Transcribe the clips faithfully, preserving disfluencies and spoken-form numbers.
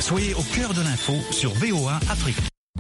Soyez au cœur de l'info sur V O A Afrique.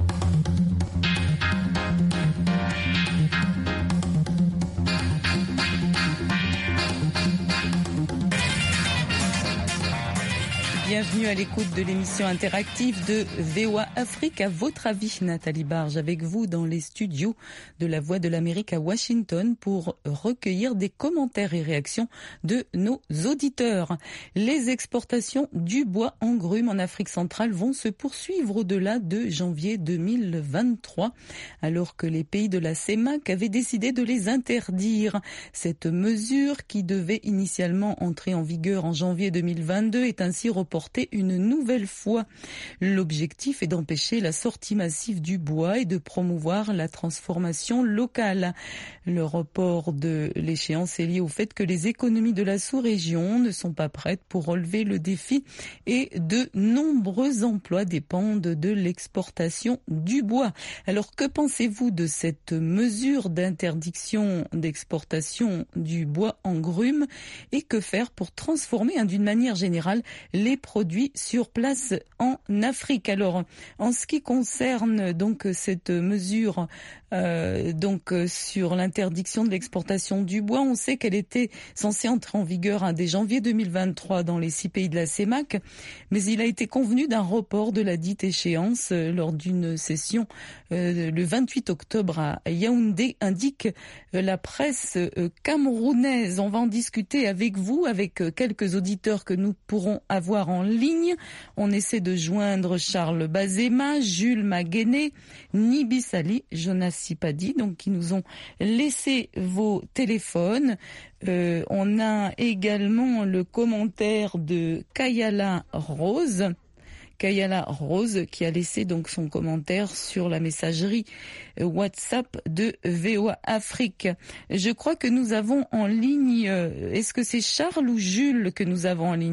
Bienvenue à l'écoute de l'émission interactive de V O A Afrique. À votre avis, Nathalie Barge, avec vous dans les studios de la Voix de l'Amérique à Washington pour recueillir des commentaires et réactions de nos auditeurs. Les exportations du bois en grume en Afrique centrale vont se poursuivre au-delà de janvier deux mille vingt-trois, alors que les pays de la C E M A C avaient décidé de les interdire. Cette mesure, qui devait initialement entrer en vigueur en janvier deux mille vingt-deux, est ainsi reportée une nouvelle fois. L'objectif est d'empêcher la sortie massive du bois et de promouvoir la transformation locale. Le report de l'échéance est lié au fait que les économies de la sous-région ne sont pas prêtes pour relever le défi et de nombreux emplois dépendent de l'exportation du bois. Alors, que pensez-vous de cette mesure d'interdiction d'exportation du bois en grume et que faire pour transformer, hein, d'une manière générale, les produits sur place en Afrique? Alors, en ce qui concerne donc cette mesure euh, donc sur l'interdiction de l'exportation du bois, on sait qu'elle était censée entrer en vigueur hein, dès janvier deux mille vingt-trois dans les six pays de la C E M A C, mais il a été convenu d'un report de la dite échéance euh, lors d'une session euh, le vingt-huit octobre à Yaoundé, indique euh, la presse euh, camerounaise. On va en discuter avec vous, avec euh, quelques auditeurs que nous pourrons avoir en ligne. On essaie de joindre Charles Bazema, Jules Maguené, Nibi Sali, Jonas Sipadi, donc qui nous ont laissé vos téléphones. Euh, on a également le commentaire de Kayala Rose. Kayala Rose qui a laissé donc son commentaire sur la messagerie WhatsApp de V O A Afrique. Je crois que nous avons en ligne, est-ce que c'est Charles ou Jules que nous avons en ligne ?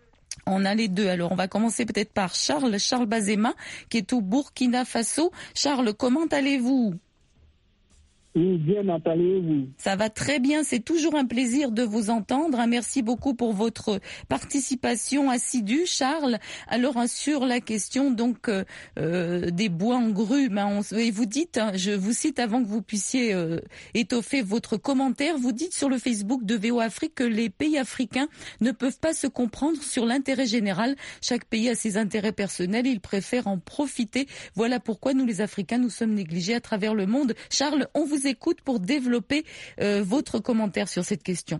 On a les deux. Alors, on va commencer peut-être par Charles, Charles Bazema, qui est au Burkina Faso. Charles, comment allez-vous ? Oui, bien, Nathalie, oui. Ça va très bien, c'est toujours un plaisir de vous entendre. Merci beaucoup pour votre participation assidue, Charles. Alors, sur la question donc euh, des bois en grume, hein, on, et vous dites, hein, je vous cite avant que vous puissiez euh, étoffer votre commentaire, vous dites sur le Facebook de V O A Afrique que les pays africains ne peuvent pas se comprendre sur l'intérêt général. Chaque pays a ses intérêts personnels, ils préfèrent en profiter. Voilà pourquoi nous, les Africains, nous sommes négligés à travers le monde. Charles, on vous écoute pour développer euh, votre commentaire sur cette question.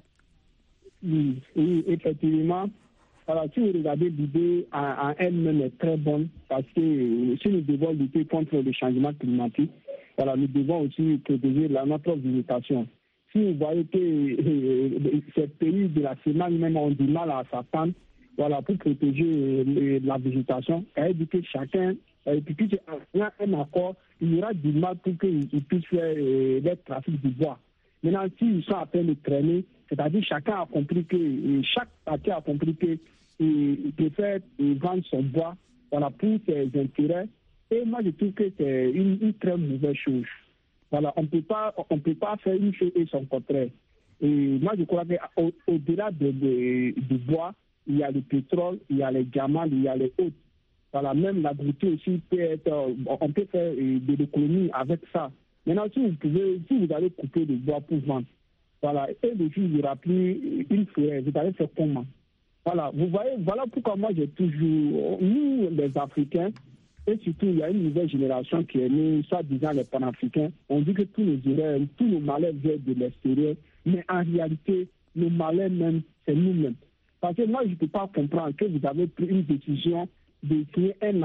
Oui, oui, effectivement. Alors, si vous regardez l'idée en, en elle-même est très bonne parce que euh, si nous devons lutter contre le changement climatique, voilà, nous devons aussi protéger la, notre végétation. Si vous voyez que euh, ces pays de la C E M A C même ont du mal à s'attendre, voilà, pour protéger euh, la végétation, ça veut dire que chacun, et puis qu'il y a un accord, il y aura du mal pour qu'ils puissent faire euh, le trafic du bois. Maintenant, s'ils sont à peine de traîner, c'est-à-dire chacun a compris que, euh, chaque parti a compris que il préfère vendre son bois, voilà, pour ses intérêts. Et moi, je trouve que c'est une, une très mauvaise chose. Voilà, on peut pas, on peut pas faire une chose et son contraire. Et moi, je crois qu'au-delà de, de, du bois, il y a le pétrole, il y a les diamants, il y a les autres. Voilà, même l'agriculture aussi peut être, on peut faire de l'économie avec ça. Maintenant, si vous pouvez, si vous allez couper le bois pour vendre, voilà, et le jour il n'y aura plus une forêt, vous allez faire comment? Voilà, vous voyez, voilà pourquoi moi j'ai toujours, nous les Africains, et surtout il y a une nouvelle génération qui est née, soit disant les panafricains, on dit que tous nos erreurs, tous nos malheurs viennent de l'extérieur, mais en réalité, nos malheurs même, c'est nous-mêmes. Parce que moi, je ne peux pas comprendre que vous avez pris une décision de signer un,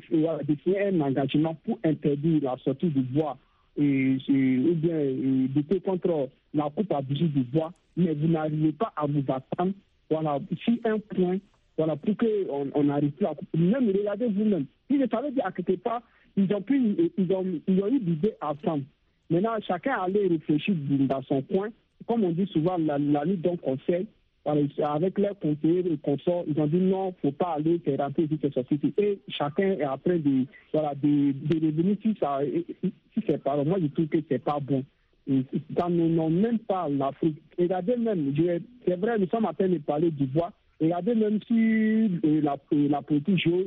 de signer un engagement pour interdire la sortie du bois et, et, ou bien et, lutter contre la coupe abusive du bois, mais vous n'arrivez pas à vous attendre, voilà, sur un point, voilà, pour qu'on on arrive plus à couper. Même regardez vous-même. Si je savais dire à quelque part, ils ont, pu, ils ont, ils ont eu l'idée ensemble. Maintenant, chacun allait réfléchir dans son coin. Comme on dit souvent, la, la nuit d'un conseil, avec leurs conseillers et consorts, ils ont dit non, il ne faut pas aller faire rentrer ici, cette société. Et chacun est en train de, voilà, de, de revenir sur ça. Si c'est pas, moi je trouve que c'est pas bon. Quand nous n'avons même pas l'Afrique, regardez même, je, c'est vrai, nous sommes en train de parler du bois, regardez même si la, la politique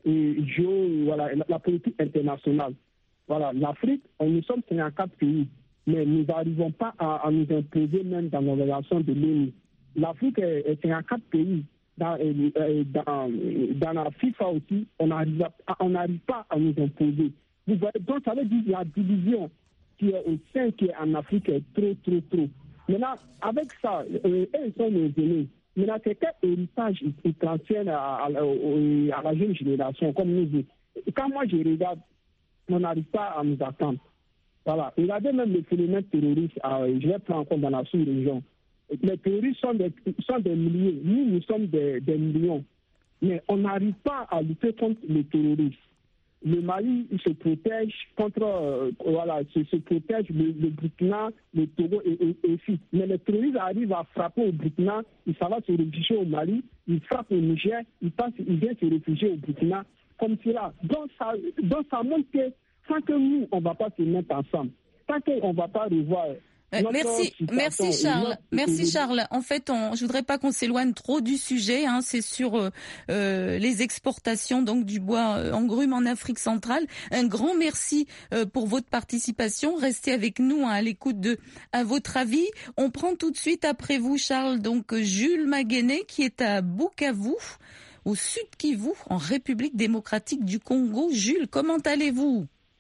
et géo, voilà, la, la politique internationale. Voilà, l'Afrique, nous sommes cinquante-quatre pays, mais nous n'arrivons pas à, à nous imposer même dans l'organisation de l'ONU. L'Afrique est, est cinquante-quatre pays. Dans, dans, dans la FIFA aussi, on n'arrive pas à nous imposer. Vous voyez, donc ça veut dire que la division qui est au sein, qui est en Afrique, est trop, trop, trop. Maintenant, avec ça, euh, ils sont nos aînés. Maintenant, c'est quel héritage ils transfèrent à, à, à la jeune génération, comme nous. Quand moi je regarde, on n'arrive pas à nous attendre. Voilà. Regardez même le phénomène terroriste, euh, je vais prendre en compte dans la sous-région. Les terroristes sont des, sont des milliers, nous, nous sommes des, des millions. Mais on n'arrive pas à lutter contre les terroristes. Le Mali il se protège contre, euh, voilà, se, se protège le, le Burkina, le Togo et, et, et aussi. Mais les terroristes arrivent à frapper au Burkina, ils s'en vont se réfugier au Mali, ils frappent au Niger, ils, passent, ils viennent se réfugier au Burkina, comme cela. Donc ça, donc ça montre que tant que nous, on ne va pas se mettre ensemble, tant qu'on ne va pas revoir... Euh, merci, merci Charles. Merci Charles. En fait, on, je voudrais pas qu'on s'éloigne trop du sujet. Hein, c'est sur euh, euh, les exportations donc du bois euh, engrume en Afrique centrale. Un grand merci euh, pour votre participation. Restez avec nous hein, à l'écoute de à votre avis. On prend tout de suite après vous, Charles. Donc Jules Maguené qui est à Bukavu, au sud Kivu, en République démocratique du Congo. Jules, comment allez-vous?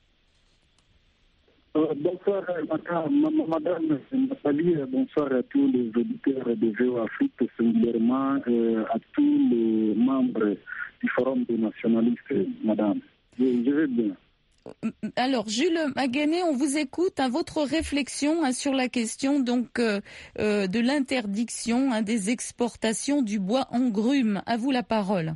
Euh, bonsoir, madame, madame Nathalie, bonsoir à tous les auditeurs de Géo Afrique, singulièrement euh, à tous les membres du Forum des nationalistes, madame. Je, je vais bien. Alors, Jules Maguené, on vous écoute. Hein, votre réflexion hein, sur la question donc euh, euh, de l'interdiction hein, des exportations du bois engrume. À vous la parole.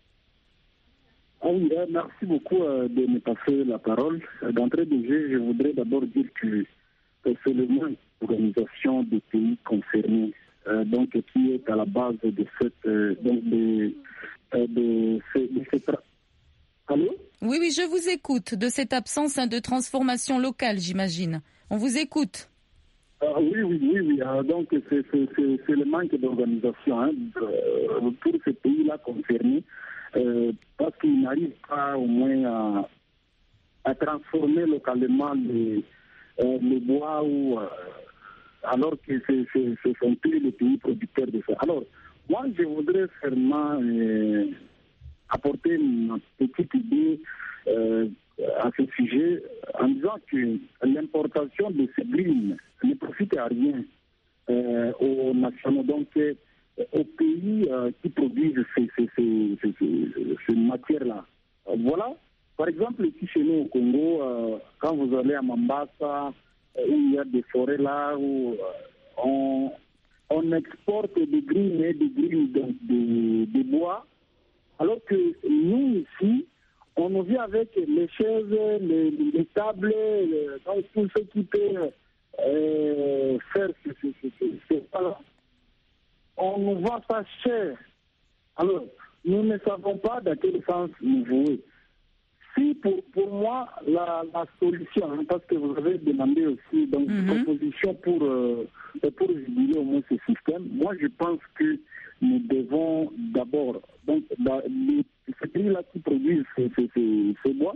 Ah oui, merci beaucoup euh, de me passer la parole. D'entrée de jeu, je voudrais d'abord dire que c'est le moins l'organisation des pays concernés, euh, donc qui est à la base de cette, euh, donc de, euh, de, de, de cette... Allô? Oui, oui, je vous écoute. De cette absence hein, de transformation locale, j'imagine. On vous écoute. Ah, oui, oui, oui, oui. Ah, donc c'est, c'est, c'est, c'est le manque d'organisation hein, euh, pour ces pays-là concernés. Euh, parce qu'ils n'arrivent pas au moins à, à transformer localement les, euh, les bois ou, euh, alors que c'est, c'est, ce sont plus les pays producteurs de ça. Alors, moi, je voudrais seulement euh, apporter une petite idée euh, à ce sujet en disant que l'importation de ces greens ne profite à rien euh, aux nationaux. Donc, aux pays euh, qui produisent ces, ces, ces, ces, ces, ces matières-là. Euh, voilà, par exemple, ici chez nous au Congo, euh, quand vous allez à Mambasa, euh, où il y a des forêts là, où euh, on, on exporte des greens et des greens donc des, des bois, alors que nous ici, on nous vient avec les chaises, les, les tables, les, donc tout ce qui peut euh, faire ce, ce, ce, ce, ce, voilà. On nous vend ça cher. Alors, nous ne savons pas dans quel sens nous jouer. Si pour, pour moi, la, la solution, hein, parce que vous avez demandé aussi donc, mm-hmm. une proposition pour, euh, pour réguler au moins ce système, moi je pense que nous devons d'abord, donc dans les, ces pays-là qui produisent ces, ces, ces, ces bois,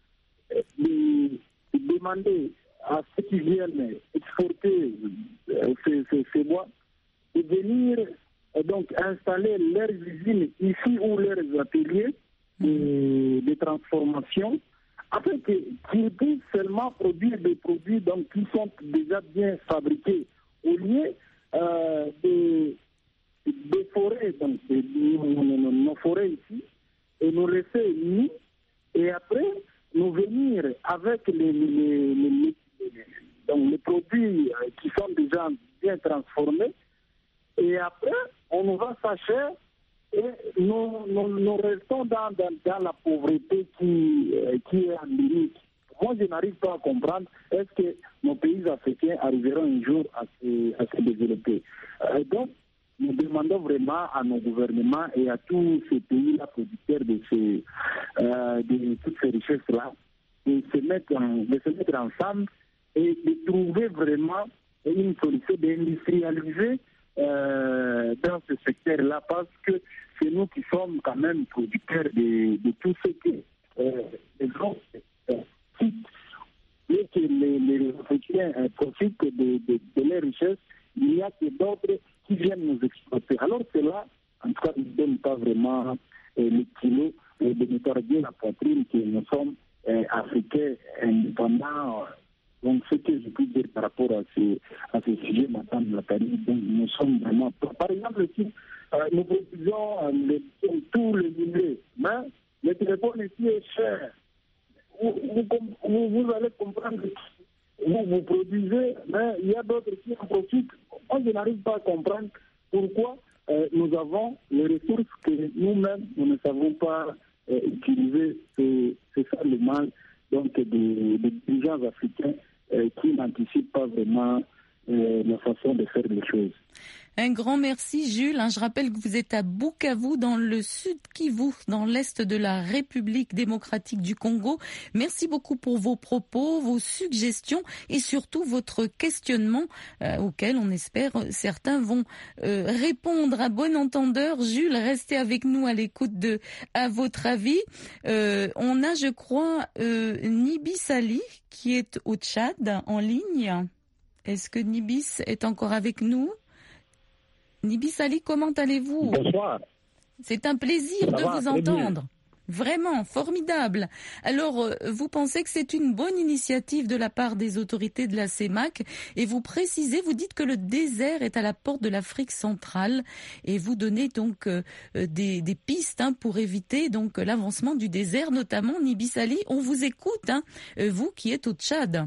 les, demander à ceux qui viennent exporter euh, ces, ces, ces bois, de venir euh, donc installer leurs usines ici ou leurs ateliers de, de transformation, afin qu'ils puissent seulement produire des produits donc, qui sont déjà bien fabriqués, au lieu euh, de, de forêts, donc de, de, nos, nos forêts ici, et nous laisser nus, et après nous venir avec les, les, les, les, donc les produits qui sont déjà bien transformés. Et après, on nous vend ça cher et nous, nous, nous restons dans, dans, dans la pauvreté qui, euh, qui est endémique. Moi, je n'arrive pas à comprendre est-ce que nos pays africains arriveront un jour à se, à se développer. Euh, donc, nous demandons vraiment à nos gouvernements et à tous ces pays-là producteurs de, ces, euh, de toutes ces richesses-là de se mettre, en, de se mettre ensemble et de trouver vraiment une solution d'industrialiser Euh, dans ce secteur-là, parce que c'est nous qui sommes quand même producteurs de, de tout ce que euh, les autres citent. Et que les, les Africains euh, profitent de, de, de leurs richesses, il y a que d'autres qui viennent nous exploiter. Alors cela, en tout cas, ne donne pas vraiment euh, le kilo euh, de nous tarder la poitrine que nous sommes euh, Africains indépendants. Donc, ce que je peux dire par rapport à ce, à ce sujet, madame Nathalie, donc nous sommes vraiment... Par exemple, si euh, nous produisons euh, tous les minerais, mais le téléphone ici est cher. Vous, vous, vous allez comprendre que vous, vous produisez, mais il y a d'autres qui en profitent. Moi, je n'arrive pas à comprendre pourquoi euh, nous avons les ressources que nous-mêmes, nous ne savons pas euh, utiliser. C'est, c'est ça le mal donc, des, des dirigeants africains euh, qui n'anticipent pas vraiment euh, la façon de faire les choses. Un grand merci Jules. Je rappelle que vous êtes à Bukavu dans le sud Kivu, dans l'est de la République démocratique du Congo. Merci beaucoup pour vos propos, vos suggestions et surtout votre questionnement euh, auquel on espère certains vont euh, répondre à bon entendeur. Jules, restez avec nous à l'écoute de À votre avis. Euh, on a, je crois, euh, Nibis Ali qui est au Tchad en ligne. Est-ce que Nibis est encore avec nous? Nibis Ali, comment allez-vous? Bonsoir. C'est un plaisir Ça de va, vous entendre. Vraiment, formidable. Alors, vous pensez que c'est une bonne initiative de la part des autorités de la C E M A C et vous précisez, vous dites que le désert est à la porte de l'Afrique centrale et vous donnez donc euh, des, des pistes hein, pour éviter donc l'avancement du désert, notamment Nibis Ali. On vous écoute, hein, vous qui êtes au Tchad.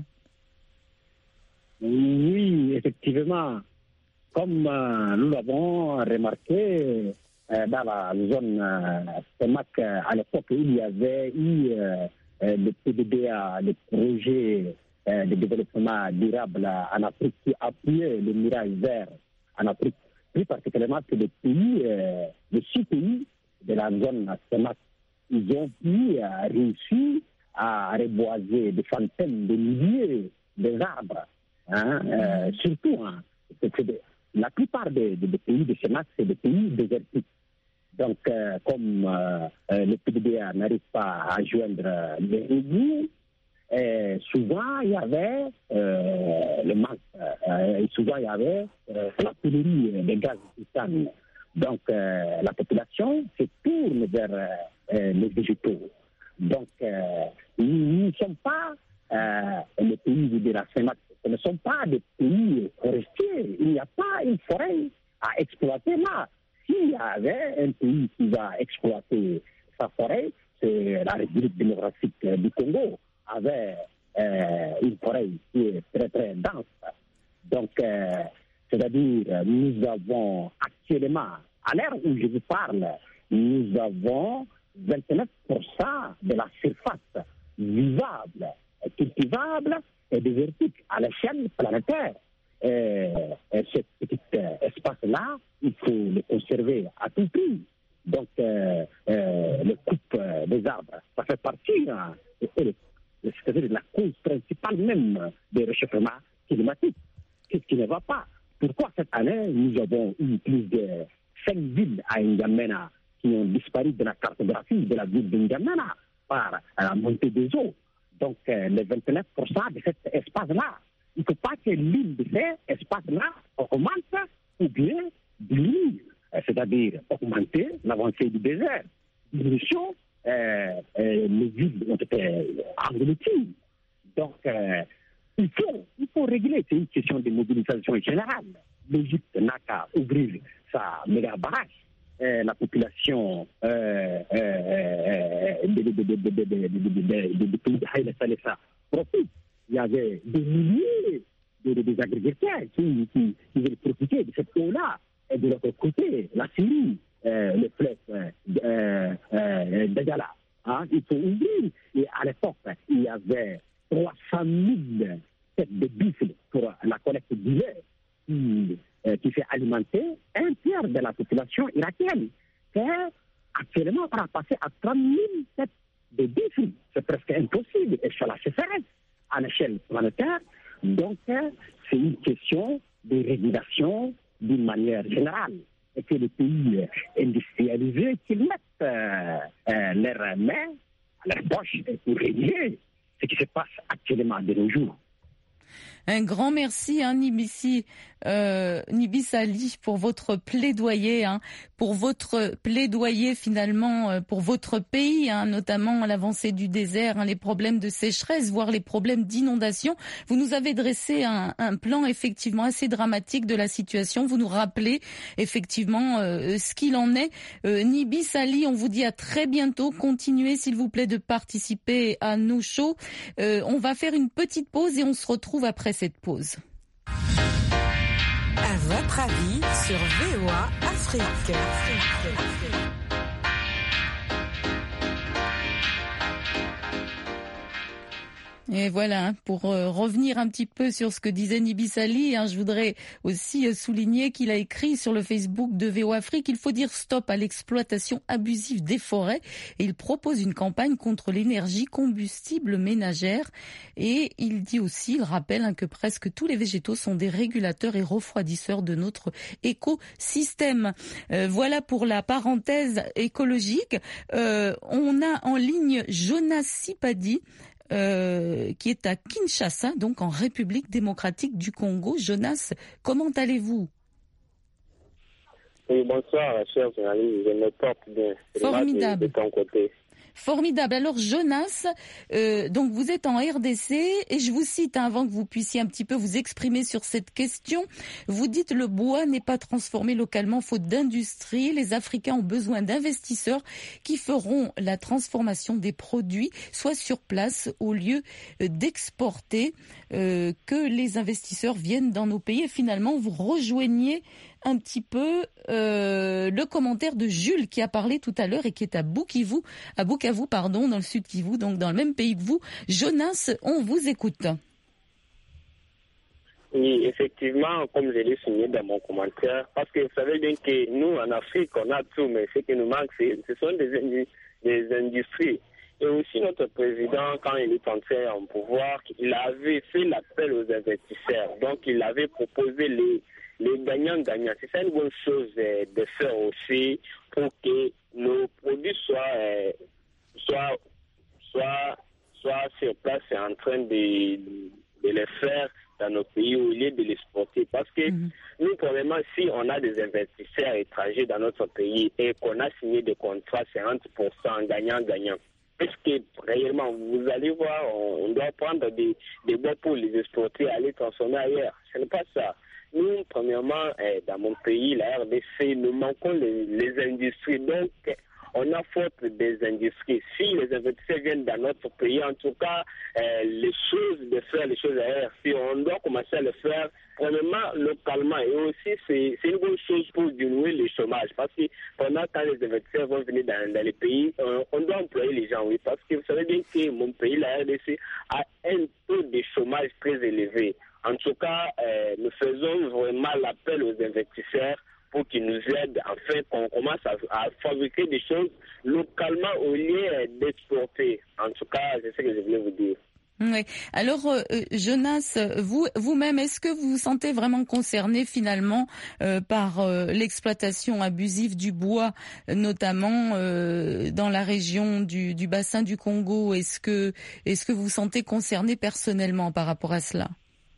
Oui, effectivement. Comme euh, nous l'avons remarqué euh, dans la zone euh, C E M A C, euh, à l'époque, il y avait eu euh, euh, le P D B A, le projet euh, de développement durable en Afrique qui appuyait le mirage vert en Afrique, plus particulièrement que les pays, euh, les six pays de la zone C E M A C, ils ont pu euh, réussir à reboiser des centaines de milliers d'arbres, hein, euh, surtout, hein, c'est, c'est la plupart des, des, des pays de C E M A C, c'est des pays désertiques. Donc, euh, comme euh, euh, le P D B A n'arrive pas à joindre les égouts, euh, souvent il y avait euh, le manque, euh, souvent il y avait euh, la pénurie des gaz méthane. Donc, euh, la population se tourne vers euh, les végétaux. Donc, euh, nous ne sommes pas euh, les pays de la C E M A C. Ce ne sont pas des pays forestiers. Il n'y a pas une forêt à exploiter là. S'il y avait un pays qui va exploiter sa forêt, c'est la République démocratique du Congo, avec euh, une forêt qui est très très dense. Donc, euh, c'est-à-dire, nous avons actuellement, à l'heure où je vous parle, nous avons vingt-neuf pour cent de la surface vivable, cultivable et désertique à l'échelle planétaire. Et, et ce petit euh, espace-là, il faut le conserver à tout prix. Donc, euh, euh, le coupe euh, des arbres, ça fait partie, hein, c'est-à-dire de la cause principale même des réchauffements climatiques. Qu'est-ce qui ne va pas? Pourquoi cette année, nous avons eu plus de cinq villes à N'Djamena qui ont disparu de la cartographie de la ville de N'Djamena par la montée des eaux? Donc, euh, les vingt-neuf pour cent de cet espace-là, il ne faut pas que l'île de cet espace-là augmente ou bien diminue, euh, c'est-à-dire augmenter l'avancée du désert. Diminution, euh, euh, les villes ont été englouties. Donc, euh, il, faut, il faut régler, c'est une question de mobilisation générale. L'Égypte n'a qu'à ouvrir sa méga barrage. Euh, la population euh, euh, de pays de Haïla Salessa profite. Il y avait des milliers de, de, de agriculteurs qui, qui, qui veulent profiter de cette eau-là. Et de l'autre côté, la Syrie, euh, le fleuve euh, euh, d'Agala. Hein, il faut ouvrir. Et à l'époque, il y avait trois cent mille têtes de buffles pour la collecte d'hiver qui, euh, qui fait alimenter un tiers de la population irakienne. Et actuellement, on va passer à trente mille têtes de buffles. C'est presque impossible. Et c'est la sécheresse à l'échelle planétaire. Donc, c'est une question de régulation d'une manière générale. que les pays industrialisés qu'ils mettent euh, euh, leurs mains à leur poche pour régler ce qui se passe actuellement de nos jours. Un grand merci, hein, Nibissi, euh, Nibis Ali, pour votre plaidoyer, hein, pour votre plaidoyer finalement euh, pour votre pays, hein, notamment l'avancée du désert, hein, les problèmes de sécheresse, voire les problèmes d'inondation. Vous nous avez dressé un, un plan effectivement assez dramatique de la situation. Vous nous rappelez effectivement euh, ce qu'il en est. Euh, Nibis Ali, on vous dit à très bientôt. Continuez s'il vous plaît de participer à nos shows. Euh, on va faire une petite pause et on se retrouve après cette pause. À votre avis sur V O A Afrique. Et voilà, pour euh, revenir un petit peu sur ce que disait Nibis Ali, hein, je voudrais aussi euh, souligner qu'il a écrit sur le Facebook de V O A Afrique qu'il faut dire stop à l'exploitation abusive des forêts et il propose une campagne contre l'énergie combustible ménagère et il dit aussi, il rappelle hein, que presque tous les végétaux sont des régulateurs et refroidisseurs de notre écosystème. Euh, voilà pour la parenthèse écologique. Euh, on a en ligne Jonas Sipadi, Euh, qui est à Kinshasa, donc en République démocratique du Congo. Jonas, comment allez-vous? Oui, bonsoir, chers journalistes, je me porte bien. Formidable. De, de ton côté. Formidable. Alors Jonas, euh, donc vous êtes en R D C et je vous cite hein, avant que vous puissiez un petit peu vous exprimer sur cette question. Vous dites le bois n'est pas transformé localement faute d'industrie. Les Africains ont besoin d'investisseurs qui feront la transformation des produits soit sur place au lieu d'exporter, euh, que les investisseurs viennent dans nos pays. Et finalement, vous rejoignez un petit peu euh, le commentaire de Jules qui a parlé tout à l'heure et qui est à Bukavu, à Bukavu, pardon, dans le sud Kivu, donc dans le même pays que vous. Jonas, on vous écoute. Oui, effectivement, comme je l'ai souligné dans mon commentaire, parce que vous savez bien que nous, en Afrique, on a tout, mais ce qui nous manque, c'est, ce sont des, des industries. Et aussi notre président, quand il est entré en pouvoir, il avait fait l'appel aux investisseurs. Donc, il avait proposé les les gagnants-gagnants. C'est ça une bonne chose euh, de faire aussi pour que nos produits soient, euh, soient, soient, soient sur place et en train de, de les faire dans nos pays au lieu de l'exporter. Parce que mm-hmm. nous, probablement, si on a des investisseurs étrangers dans notre pays et qu'on a signé des contrats cinquante pour cent gagnant-gagnant, est-ce que réellement, vous allez voir, on, on doit prendre des, des bois pour les exporter et aller transformer ailleurs? Ce n'est pas ça. Nous, premièrement, eh, dans mon pays, la R D C, nous manquons les, les industries. Donc, on a faute des industries. Si les investisseurs viennent dans notre pays, en tout cas, eh, les choses, de faire les choses ailleurs, si on doit commencer à le faire, premièrement, localement. Et aussi, c'est, c'est une bonne chose pour diminuer le chômage. Parce que pendant quand les investisseurs vont venir dans, dans les pays, on, on doit employer les gens, oui. Parce que vous savez bien que mon pays, la R D C, a un taux de chômage très élevé. En tout cas, euh, nous faisons vraiment l'appel aux investisseurs pour qu'ils nous aident afin qu'on commence à, à fabriquer des choses localement au lieu d'exporter. En tout cas, c'est ce que je voulais vous dire. Oui. Alors, euh, Jonas, vous, vous-même, est-ce que vous vous sentez vraiment concerné finalement euh, par euh, l'exploitation abusive du bois, notamment euh, dans la région du, du bassin du Congo? Est-ce que, est-ce que vous vous sentez concerné personnellement par rapport à cela?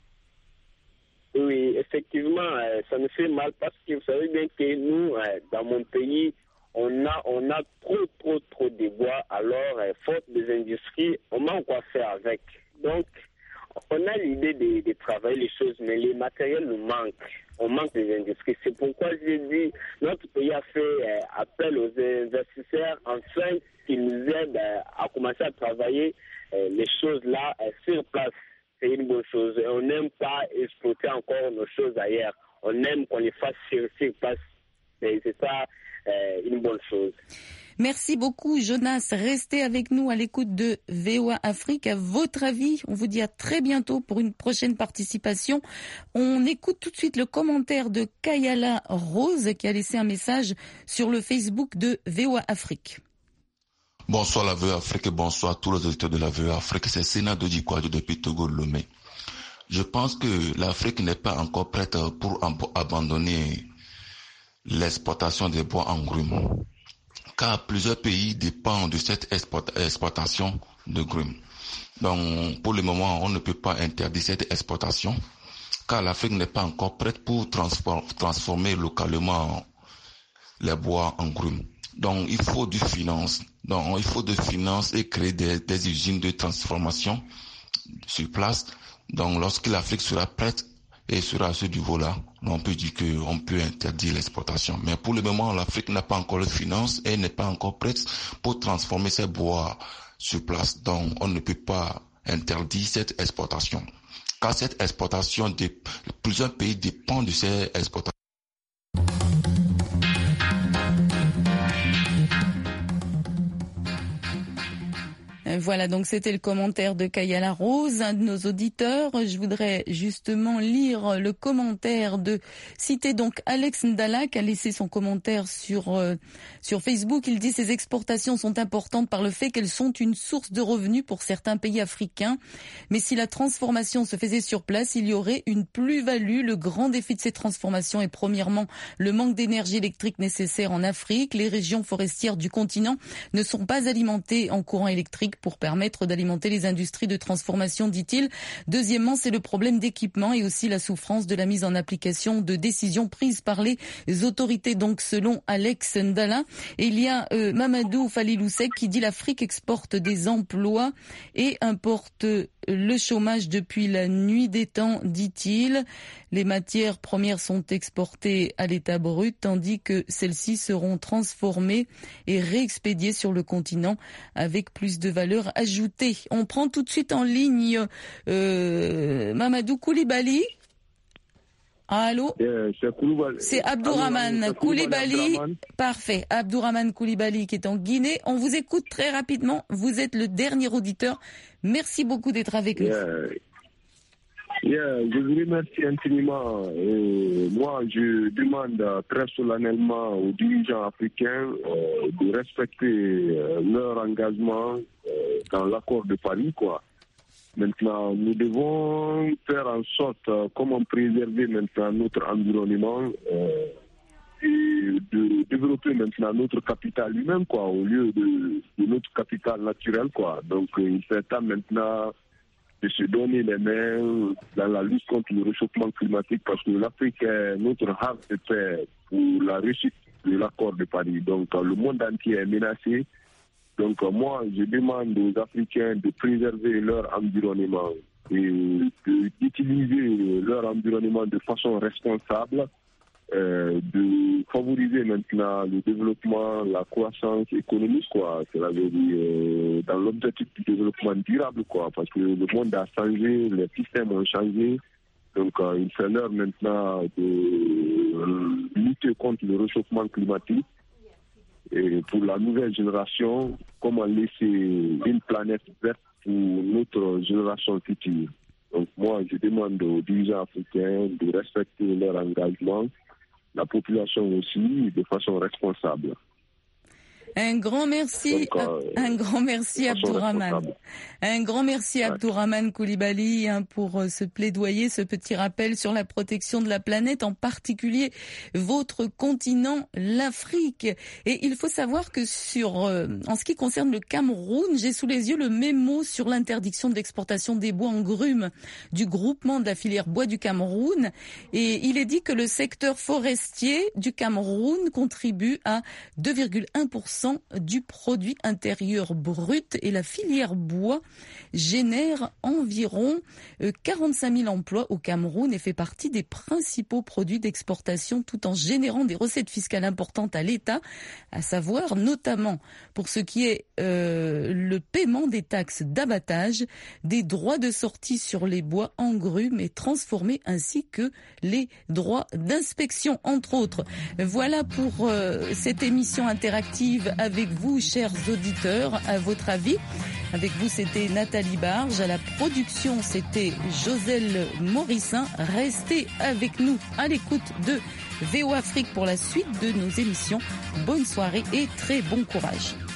Oui, effectivement, euh, ça me fait mal parce que vous savez bien que nous, euh, dans mon pays, on a, on a trop, trop, trop de bois. Alors, euh, faute des industries, on manque quoi faire avec. Donc, on a l'idée de, de travailler les choses, mais les matériels nous manquent. On manque des industries. C'est pourquoi j'ai dit, notre pays a fait euh, appel aux investisseurs afin qu'ils nous aident euh, à commencer à travailler euh, les choses là euh, sur place. C'est une bonne chose. On n'aime pas exploiter encore nos choses ailleurs. On aime qu'on les fasse sur, sur place. Et c'est ça euh, une bonne chose. Merci beaucoup, Jonas. Restez avec nous à l'écoute de V O A Afrique. À votre avis, on vous dit à très bientôt pour une prochaine participation. On écoute tout de suite le commentaire de Kayala Rose qui a laissé un message sur le Facebook de V O A Afrique. Bonsoir la V O A Afrique et bonsoir à tous les auditeurs de la V O A Afrique. C'est Sénat Dodi Kouadjo depuis Togo Lomé. Je pense que l'Afrique n'est pas encore prête pour abandonner l'exportation des bois en grumes, car plusieurs pays dépendent de cette exportation de grumes. Donc, pour le moment, on ne peut pas interdire cette exportation, car l'Afrique n'est pas encore prête pour transformer localement les bois en grumes. Donc, il faut du finance. Donc, il faut de finance et créer des, des usines de transformation sur place. Donc, lorsque l'Afrique sera prête et sera à ce niveau-là, on peut dire qu'on peut interdire l'exportation. Mais pour le moment, l'Afrique n'a pas encore de finance et n'est pas encore prête pour transformer ces bois sur place. Donc, on ne peut pas interdire cette exportation. Car cette exportation, de, plusieurs pays dépendent de ces exportations. Voilà, donc c'était le commentaire de Kayala Rose, un de nos auditeurs. Je voudrais justement lire le commentaire de citer donc Alex Ndala qui a laissé son commentaire sur euh, sur Facebook. Il dit: ces exportations sont importantes par le fait qu'elles sont une source de revenus pour certains pays africains. Mais si la transformation se faisait sur place, il y aurait une plus-value. Le grand défi de ces transformations est premièrement le manque d'énergie électrique nécessaire en Afrique. Les régions forestières du continent ne sont pas alimentées en courant électrique pour permettre d'alimenter les industries de transformation, dit-il. Deuxièmement, c'est le problème d'équipement et aussi la souffrance de la mise en application de décisions prises par les autorités. Donc, selon Alex Ndala, et il y a euh, Mamadou Falilousek qui dit: l'Afrique exporte des emplois et importe le chômage depuis la nuit des temps, dit-il. Les matières premières sont exportées à l'état brut, tandis que celles-ci seront transformées et réexpédiées sur le continent avec plus de valeur ajoutée. On prend tout de suite en ligne euh, Mamadou Koulibaly. Allô? euh, C'est Abdourahmane Koulibaly. Parfait. Abdourahmane Koulibaly qui est en Guinée. On vous écoute très rapidement. Vous êtes le dernier auditeur. Merci beaucoup d'être avec yeah. nous. Yeah, je vous remercie infiniment. Et moi, je demande très solennellement aux dirigeants africains euh, de respecter euh, leur engagement euh, dans l'accord de Paris, quoi. Maintenant, nous devons faire en sorte, euh, comment préserver maintenant notre environnement euh, et de développer maintenant notre capital lui-même, quoi, au lieu de, de notre capital naturel, quoi. Donc, il fait temps maintenant de se donner les mains dans la lutte contre le réchauffement climatique, parce que l'Afrique est notre havre de paix pour la réussite de l'accord de Paris. Donc, le monde entier est menacé. Donc, moi, je demande aux Africains de préserver leur environnement et d'utiliser leur environnement de façon responsable, euh, de favoriser maintenant le développement, la croissance économique, quoi. C'est-à-dire euh, dans l'objectif du développement durable, quoi, parce que le monde a changé, les systèmes ont changé. Donc, euh, il fait l'heure maintenant de euh, lutter contre le réchauffement climatique. Et pour la nouvelle génération, comment laisser une planète verte pour notre génération future. Donc moi, je demande aux dirigeants africains de respecter leur engagement, la population aussi, de façon responsable. Un grand merci, Donc, euh, un grand merci Abdourahmane. Un grand merci ouais. Abdourahmane Koulibaly hein, pour euh, ce plaidoyer, ce petit rappel sur la protection de la planète, en particulier votre continent, l'Afrique. Et il faut savoir que sur, euh, en ce qui concerne le Cameroun, j'ai sous les yeux le mémo sur l'interdiction de l'exportation des bois en grumes du groupement de la filière bois du Cameroun. Et il est dit que le secteur forestier du Cameroun contribue à deux virgule un pour cent du produit intérieur brut et la filière bois génère environ quarante-cinq mille emplois au Cameroun et fait partie des principaux produits d'exportation tout en générant des recettes fiscales importantes à l'État, à savoir notamment pour ce qui est euh, le paiement des taxes d'abattage, des droits de sortie sur les bois en grumes et transformés ainsi que les droits d'inspection entre autres. Voilà pour euh, cette émission interactive avec vous, chers auditeurs. À votre avis, avec vous, c'était Nathalie Barge. À la production, c'était Joselle Morissin. Restez avec nous à l'écoute de V O Afrique pour la suite de nos émissions. Bonne soirée et très bon courage.